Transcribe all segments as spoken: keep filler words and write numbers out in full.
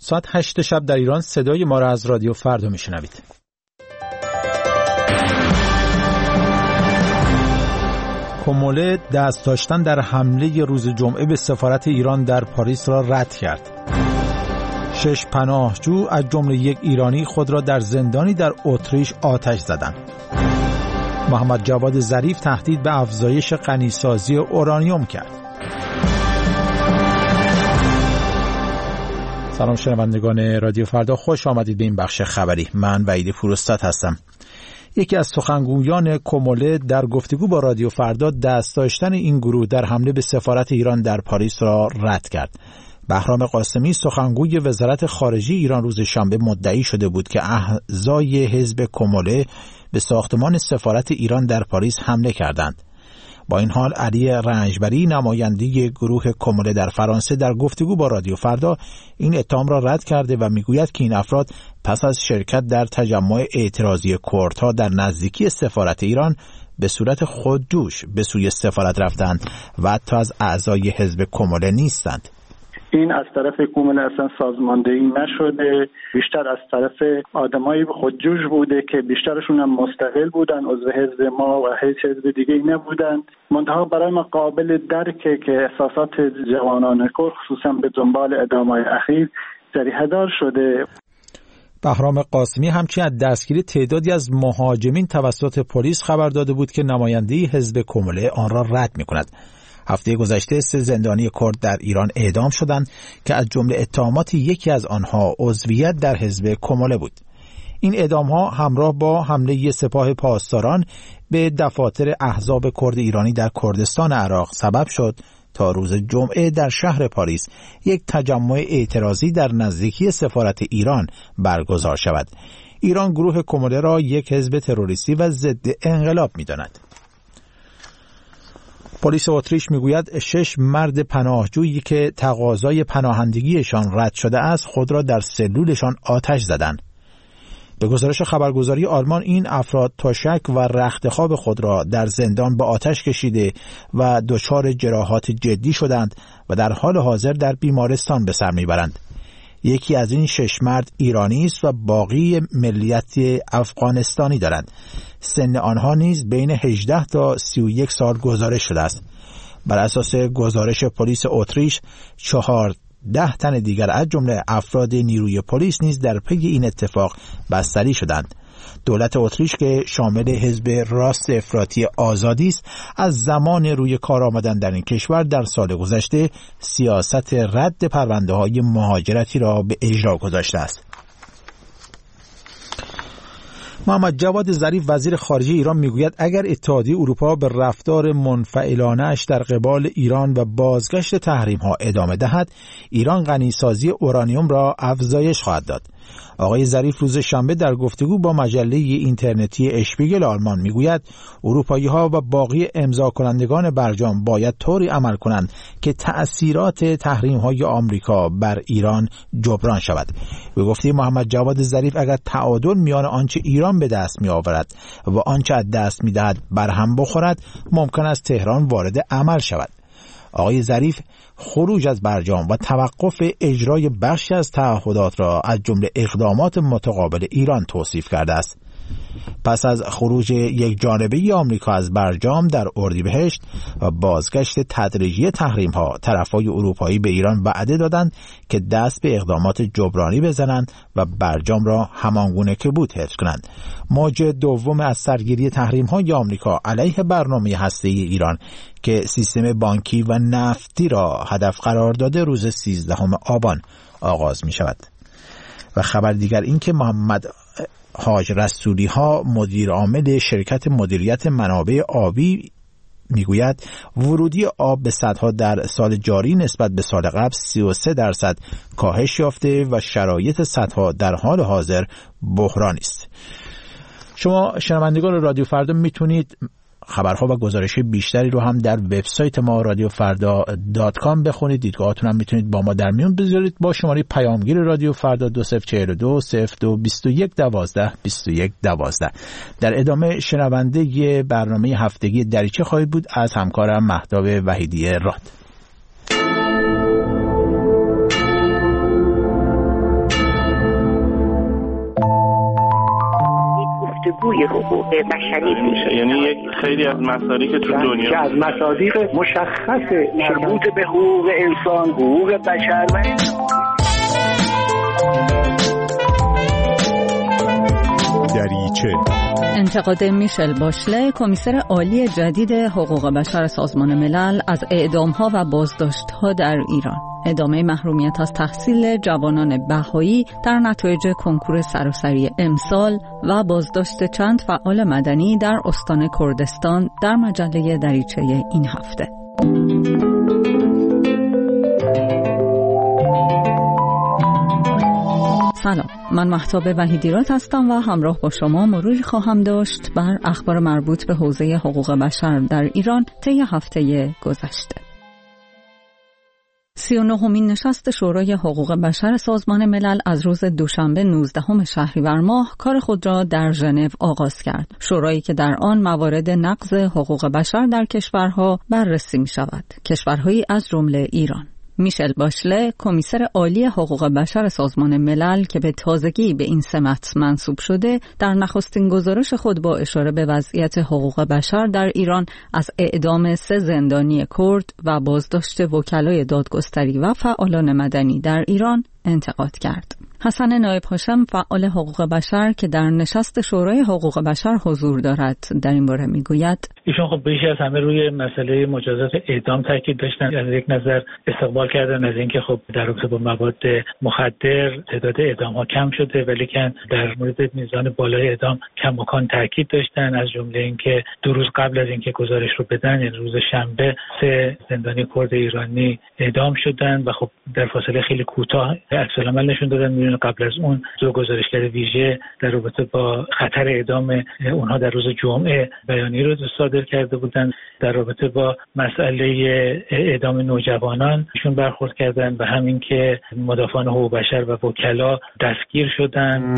ساعت هشت شب در ایران صدای ما را از رادیو فردا میشنوید. کومله دست داشتن در حمله روز جمعه به سفارت ایران در پاریس را رد کرد. شش پناهجو از جمله یک ایرانی خود را در زندانی در اتریش آتش زدند. محمد جواد ظریف تهدید به افزایش غنیسازی اورانیوم کرد. سلام شنوندگان رادیو فردا، خوش آمدید به این بخش خبری. من وحید پوراستاد هستم. یکی از سخنگویان کومله در گفتگو با رادیو فردا دست داشتن این گروه در حمله به سفارت ایران در پاریس را رد کرد. بهرام قاسمی سخنگوی وزارت خارجه ایران روز شنبه مدعی شده بود که اعضای حزب کومله به ساختمان سفارت ایران در پاریس حمله کردند. با این حال علی رنجبری نماینده گروه کومله در فرانسه در گفتگو با رادیو فردا این اتهام را رد کرده و میگوید که این افراد پس از شرکت در تجمع اعتراضی کردها در نزدیکی سفارت ایران به صورت خودجوش به سوی سفارت رفتند و حتی از اعضای حزب کومله نیستند. این از طرف کومله اصلا سازماندهی نشده، بیشتر از طرف آدمایی خودجوش بوده که بیشترشون هم مستقل بودن، عضو حزب ما و هیچ حزب دیگه ای نبودن. منتها برای ما قابل درکه که احساسات جوانان کرد خصوصا به دنبال اعدام‌های اخیر جریحه دار شده. بهرام قاسمی همچنین از دستگیری تعدادی از مهاجمین توسط پلیس خبر داده بود که نماینده حزب کومله آن را رد می‌کند. هفته گذشته سه زندانی کرد در ایران اعدام شدند که از جمله اتهامات یکی از آنها عضویت در حزب کومله بود. این اعدام‌ها همراه با حمله سپاه پاسداران به دفاتر احزاب کرد ایرانی در کردستان عراق سبب شد تا روز جمعه در شهر پاریس یک تجمع اعتراضی در نزدیکی سفارت ایران برگزار شود. ایران گروه کومله را یک حزب تروریستی و ضد انقلاب می‌داند. پلیس اتریش میگوید شش مرد پناهجویی که تقاضای پناهندگیشان رد شده است خود را در سلولشان آتش زدند. به گزارش خبرگزاری آلمان این افراد تشک و رختخواب خود را در زندان به آتش کشیده و دچار جراحات جدی شدند و در حال حاضر در بیمارستان به سر میبرند. یکی از این شش مرد ایرانی است و باقی ملیت افغانستانی دارند. سن آنها نیز بین هجده تا سی و یک سال گزارش شده است. بر اساس گزارش پلیس اتریش چهارده تن دیگر از جمله افراد نیروی پلیس نیز در پی این اتفاق بستری شدند. دولت اتریش که شامل حزب راست افراطی آزادی است از زمان روی کار آمدن در این کشور در سال گذشته سیاست رد پرونده‌های مهاجرتی را به اجرا گذاشته است. محمد جواد ظریف وزیر خارجه ایران میگوید اگر اتحادیه اروپا به رفتار منفعلانه‌اش در قبال ایران و بازگشت تحریم‌ها ادامه دهد، ایران غنیسازی اورانیوم را افزایش خواهد داد. آقای ظریف روز شنبه در گفتگو با مجله اینترنتی اشپیگل آلمان میگوید اروپایی‌ها و باقی امضا کنندگان برجام باید طوری عمل کنند که تأثیرات تحریم‌های آمریکا بر ایران جبران شود. به گفته محمد جواد ظریف اگر تعادل میان آنچه ایران به دست می‌آورد و آنچه از دست می‌دهد برهم بخورد، ممکن است تهران وارد عمل شود. آقای ظریف خروج از برجام و توقف اجرای بخشی از تعهدات را از جمله اقدامات متقابل ایران توصیف کرده است. پس از خروج یک جانبه آمریکا از برجام در اردیبهشت و بازگشت تدریجی تحریم‌ها، طرف‌های اروپایی به ایران وعده دادند که دست به اقدامات جبرانی بزنند و برجام را همانگونه که بود حفظ کنند. موج دوم از سرگیری تحریم‌های آمریکا علیه برنامه هسته‌ای ایران که سیستم بانکی و نفتی را هدف قرار داده روز سیزدهم آبان آغاز می شود. و خبر دیگر این که محمد حاج رسولی ها مدیر عامل شرکت مدیریت منابع آبی میگوید ورودی آب به سدها در سال جاری نسبت به سال قبل سی و سه درصد کاهش یافته و شرایط سدها در حال حاضر بحرانی است. شما شنوندگان رادیو فردا میتونید خبرها و گزارش بیشتری رو هم در وبسایت ما رادیو فردا دات کام بخونید. دیدگاهاتون هم میتونید با ما در میون بذارید با شماره پیامگیر رادیو فردا دو صفر چهار دو صفر دو بیست و یک دوازده بیست و یک دوازده. در ادامه شنونده برنامه هفتگی دریچه خواهید بود از همکارم مهتاب وحیدی راد. بازگوی حقوق بشری میشه. یعنی یک خیلی از مسائلی که تو دنیا که از مصادیق مشخص مربوط به حقوق انسان، حقوق بشر و دریچه. انتقاد میشل باشله، کمیسر عالی جدید حقوق بشر سازمان ملل، از اعدام‌ها و بازداشت‌ها در ایران. ادامه محرومیت از تحصیل جوانان بهایی در نتایج کنکور سراسری امسال و بازداشت چند فعال مدنی در استان کردستان در مجله دریچه این هفته. سلام، من مهتاب وحیدیرات هستم و همراه با شما مروری خواهم داشت بر اخبار مربوط به حوزه حقوق بشر در ایران طی هفته گذشته. سی و نهمین نشست شورای حقوق بشر سازمان ملل از روز دوشنبه نوزدهم شهریور ماه کار خود را در ژنو آغاز کرد. شورایی که در آن موارد نقض حقوق بشر در کشورها بررسی می شود. کشورهایی از جمله ایران. میشل باشله، کمیسر عالی حقوق بشر سازمان ملل که به تازگی به این سمت منصوب شده، در نخستین گزارش خود با اشاره به وضعیت حقوق بشر در ایران از اعدام سه زندانی کرد و بازداشت وکلای دادگستری و فعالان مدنی در ایران انتقاد کرد. حسن نایب هاشم، فعال حقوق بشر که در نشست شورای حقوق بشر حضور دارد، در این باره میگوید: ایشون خب بیش از همه روی مسئله مجازات اعدام تاکید داشتن. از یک نظر استقبال کردن از اینکه خب در رابطه با مواد مخدر تعداد اعدام ها کم شده، ولی که در مورد میزان بالای اعدام کماکان تاکید داشتن. از جمله اینکه دو روز قبل از اینکه گزارش رو بدن، یعنی روز شنبه، سه زندانی کرد ایرانی اعدام شدن و خب در فاصله خیلی کوتاه عکس العمل نشون دادن. قبل از اون دو گزارشگر ویژه در رابطه با خطر اعدام اونها در روز جمعه بیانیه رو صادر کرده بودند. در رابطه با مسئله اعدام نوجوانان ایشون برخورد کردند و همین که مدافعان حقوق بشر و وکلا دستگیر شدند.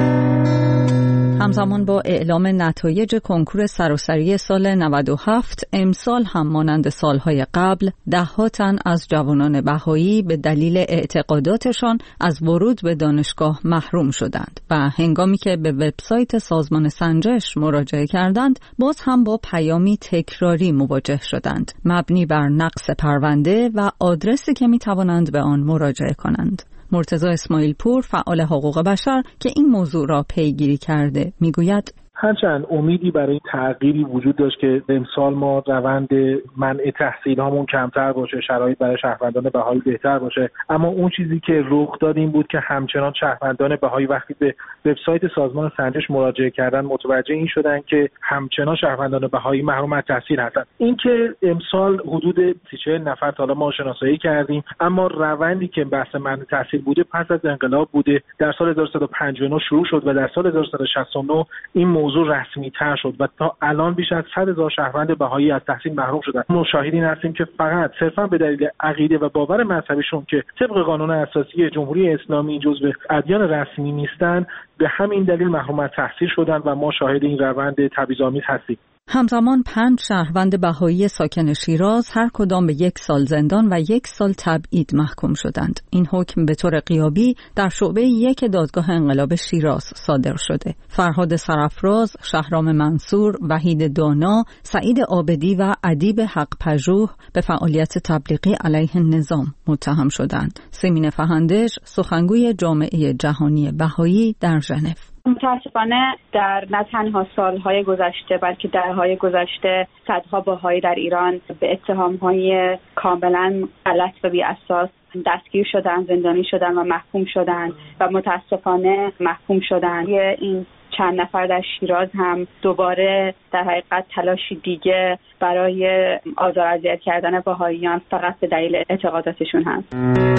همزمان با اعلام نتایج کنکور سراسری سال نود و هفت، امسال هم مانند سالهای قبل ده‌ها تن از جوانان بهایی به دلیل اعتقاداتشان از ورود به دانشگاه محروم شدند و هنگامی که به وبسایت سازمان سنجش مراجعه کردند، باز هم با پیامی تکراری مواجه شدند مبنی بر نقص پرونده و آدرسی که می توانند به آن مراجعه کنند. مرتضی اسماعیل پور، فعال حقوق بشر که این موضوع را پیگیری کرده، میگوید: هرچند امیدی برای تغییری وجود داشت که امسال ما روند منع تحصیل هامون کمتر باشه، شرایط برای شهروندان بهایی بهتر باشه، اما اون چیزی که رخ داد این بود که همچنان شهروندان بهایی وقتی به وبسایت سازمان سنجش مراجعه کردن متوجه این شدن که همچنان شهروندان بهایی محروم از تحصیل هستند. اینکه امسال حدود سی چهل نفر تا حالا ما شناسایی کردیم، اما روندی که بحث منع تحصیل بوده پس از انقلاب بوده. در سال هزار و سیصد و پنجاه و نه شروع شد و در سال هزار و سیصد و شصت و نه این موضوع رسمی تر شد و تا الان بیش از صد هزار شهروند بهایی از تحصیل محروم شدند. ما شاهدین هستیم که فقط صرفا به دلیل عقیده و باور مذهبیشون که طبق قانون اساسی جمهوری اسلامی جزو ادیان رسمی نیستند، به همین دلیل محروم از تحصیل شدند و ما شاهد این روند تبعیض‌آمیز هستیم. همزمان پنج شهروند بهایی ساکن شیراز هر کدام به یک سال زندان و یک سال تبعید محکوم شدند. این حکم به طور غیابی در شعبه یک دادگاه انقلاب شیراز صادر شده. فرهاد سرافراز، شهرام منصور، وحید دانا، سعید عابدی و ادیب حق پژوه به فعالیت تبلیغی علیه نظام متهم شدند. سیمین فهندش، سخنگوی جامعه جهانی بهایی در ژنو: متاسفانه در نه تنها سالهای گذشته بلکه دهه‌های گذشته صدها بهایی در ایران به اتهام‌های کاملا غلط و بی‌اساس دستگیر شدن، زندانی شدن و محکوم شدن و متاسفانه محکوم شدن. این چند نفر در شیراز هم دوباره در حقیقت تلاشی دیگه برای آزار و اذیت کردن بهاییان فقط به دلیل اعتقاداتشون هست.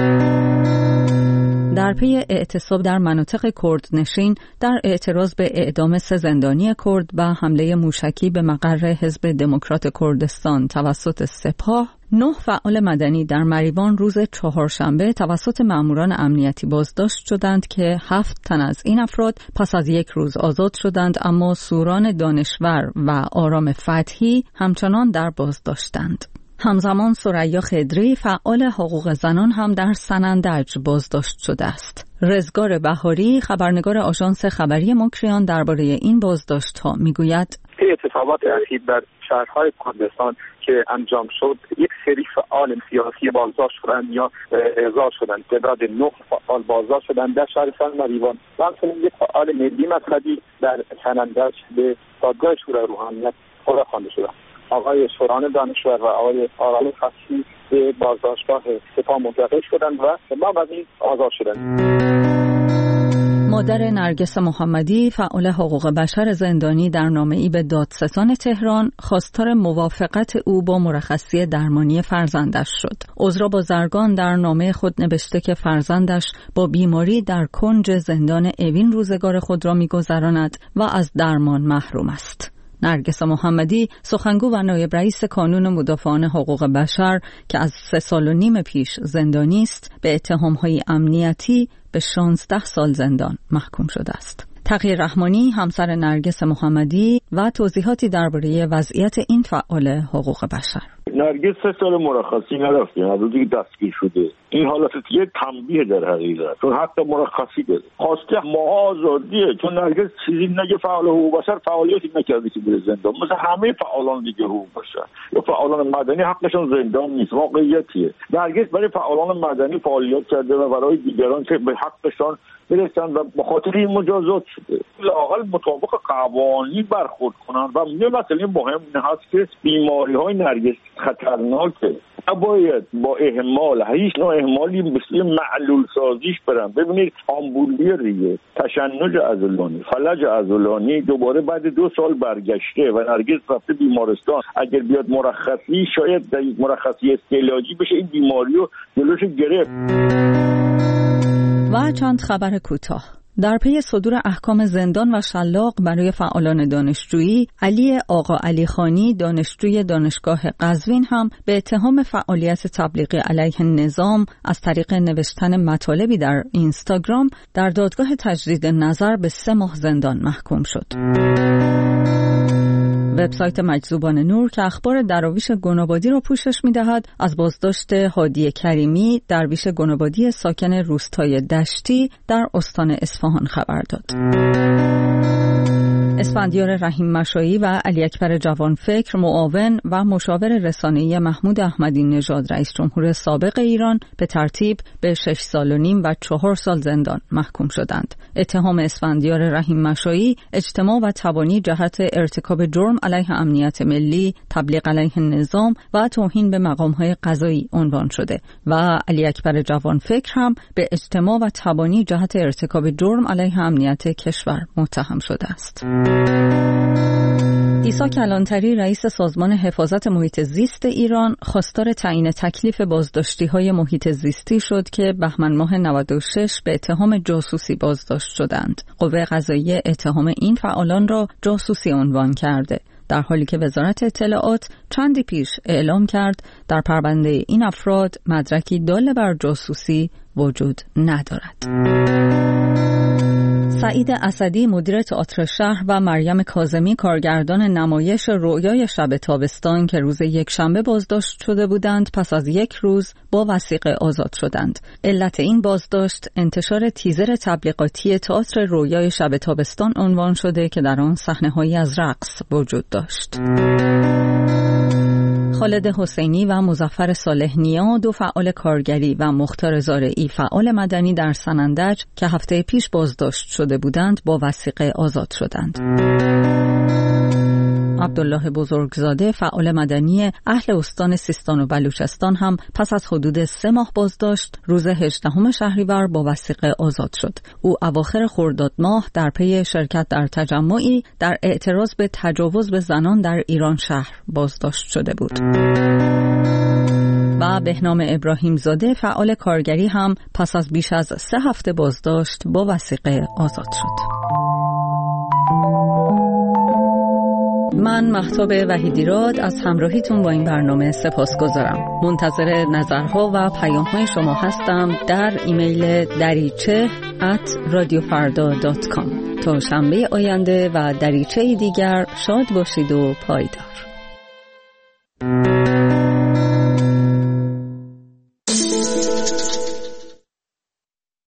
در پی اعتصاب در مناطق کردنشین در اعتراض به اعدام سه زندانی کرد و حمله موشکی به مقر حزب دموکرات کردستان توسط سپاه، نه فعال مدنی در مریوان روز چهارشنبه توسط ماموران امنیتی بازداشت شدند که هفت تن از این افراد پس از یک روز آزاد شدند، اما سوران دانشور و آرام فتحی همچنان در بازداشتند. همزمان ثریا خضری فعال حقوق زنان هم در سنندج بازداشت شده است. رزگار بهاری خبرنگار آژانس خبری مکریان درباره این بازداشت‌ها میگوید: اتفاقات اخیر در شهرهای کردستان که انجام شد، یک سری فعال سیاسی بازداشت شدند یا احضار شدند. تعداد نه فعال بازداشت شدند در شهرستان مریوان و همچنین یک فعال ملی مذهبی در سنندج به دادگاه شورای روحانیت فرا خوانده شدند. آقای شوران دانشور و آقای آرال خاصی به بازداشتگاه سپاه منتقل شدند و بعد از این آزاد شدند. مادر نرگس محمدی فعال حقوق بشر زندانی در نامه‌ای به دادستان تهران خواستار موافقت او با مرخصی درمانی فرزندش شد. عذرا بازرگان در نامه خود نوشته که فرزندش با بیماری در کنج زندان اوین روزگار خود را می‌گذراند و از درمان محروم است. نرگس محمدی سخنگو و نایب رئیس کانون مدافعان حقوق بشر که از سه سال و نیم پیش زندانی است، به اتهام‌های امنیتی به شانزده سال زندان محکوم شده است. تقی رحمانی همسر نرگس محمدی و توضیحاتی درباره وضعیت این فعال حقوق بشر. نرگس سه سال مرخصی نرفته، از روزی که دستگیر شده. این حالت یه تنبیه در حقیقت، چون حتی مرخصی داره. خواسته ما آزادیه، چون نرگس چیزی نگه فعال حقوق بشر فعالیتی نکرده که بره زندان، مثل همه فعالان دیگه حقوق بشر یا فعالان مدنی حقشون زندان نیست. واقعیتیه. نرگس برای فعالان مدنی فعالیت کرده و برای دیگران که به حقشون برسن و به خاطر این مجازات شده. لااقل مطابق قوانین برخورد کنن و یه مسئله مهم این هست که بیماری‌های نرگس خطرناکه. نباید با اهمال، هیچ نوع اهمالی مثل معلول سازیش برن. ببینید آمبولی ریه، تشنج عضلانی، فلج عضلانی دوباره بعد دو سال برگشته و نرگس رفته بیمارستان. اگر بیاد مرخصی، شاید در مرخصی استعلاجی بشه این بیماری رو جلوش گرفت. و چند خبر کوتاه. در پی صدور احکام زندان و شلاق برای فعالان دانشجویی، علی آقا علی خانی دانشجوی دانشگاه قزوین هم به اتهام فعالیت تبلیغی علیه نظام از طریق نوشتن مطالبی در اینستاگرام در دادگاه تجدید نظر به سه ماه زندان محکوم شد. وبسایت مجذوبان نور که اخبار دراویش گنابادی را پوشش می‌دهد، از بازداشت هادی کریمی درویش گنابادی ساکن روستای دشتی در استان اصفهان خبر داد. اسفندیار رحیم مشایی و علی اکبر جوانفکر معاون و مشاور رسانه‌ای محمود احمدی نژاد رئیس جمهور سابق ایران به ترتیب به شش سال و نیم و چهار سال زندان محکوم شدند. اتهام اسفندیار رحیم مشایی اجتماع و تبانی جهت ارتکاب جرم علیه امنیت ملی، تبلیغ علیه نظام و توهین به مقام‌های قضایی عنوان شده و علی اکبر جوانفکر هم به اجتماع و تبانی جهت ارتکاب جرم علیه امنیت کشور متهم شده است. عیسی کلانتری رئیس سازمان حفاظت محیط زیست ایران خواستار تعیین تکلیف بازداشتی‌های محیط زیستی شد که بهمن ماه نود و شش به اتهام جاسوسی بازداشت شدند. قوه قضاییه اتهام این فعالان را جاسوسی عنوان کرده، در حالی که وزارت اطلاعات چندی پیش اعلام کرد در پرونده این افراد مدرکی دال بر جاسوسی وجود ندارد. سعید اسدی مدیر تئاتر شهر و مریم کاظمی کارگردان نمایش رؤیای شب تابستان که روز یک شنبه بازداشت شده بودند، پس از یک روز با وثیقه آزاد شدند. علت این بازداشت انتشار تیزر تبلیغاتی تئاتر رؤیای شب تابستان عنوان شده که در آن صحنه‌هایی از رقص وجود داشت. خالد حسینی و مظفر صالح نیا دو فعال کارگری و مختار زارعی فعال مدنی در سنندج که هفته پیش بازداشت شده بودند با وثیقه آزاد شدند. عبدالله بزرگزاده فعال مدنی اهل استان سیستان و بلوچستان هم پس از حدود سه ماه بازداشت روز هجدهم شهریور با وثیقه آزاد شد. او اواخر خرداد ماه در پی شرکت در تجمعی در اعتراض به تجاوز به زنان در ایران شهر بازداشت شده بود. و بهنام ابراهیم زاده فعال کارگری هم پس از بیش از سه هفته بازداشت با وثیقه آزاد شد. من مهتاب وحیدیراد از همراهیتون با این برنامه سپاسگزارم. منتظر نظرها و پیام‌های شما هستم در ایمیل دریچه ات رادیو فردا دات کام. تا شنبه آینده و دریچه دیگر شاد باشید و پایدار.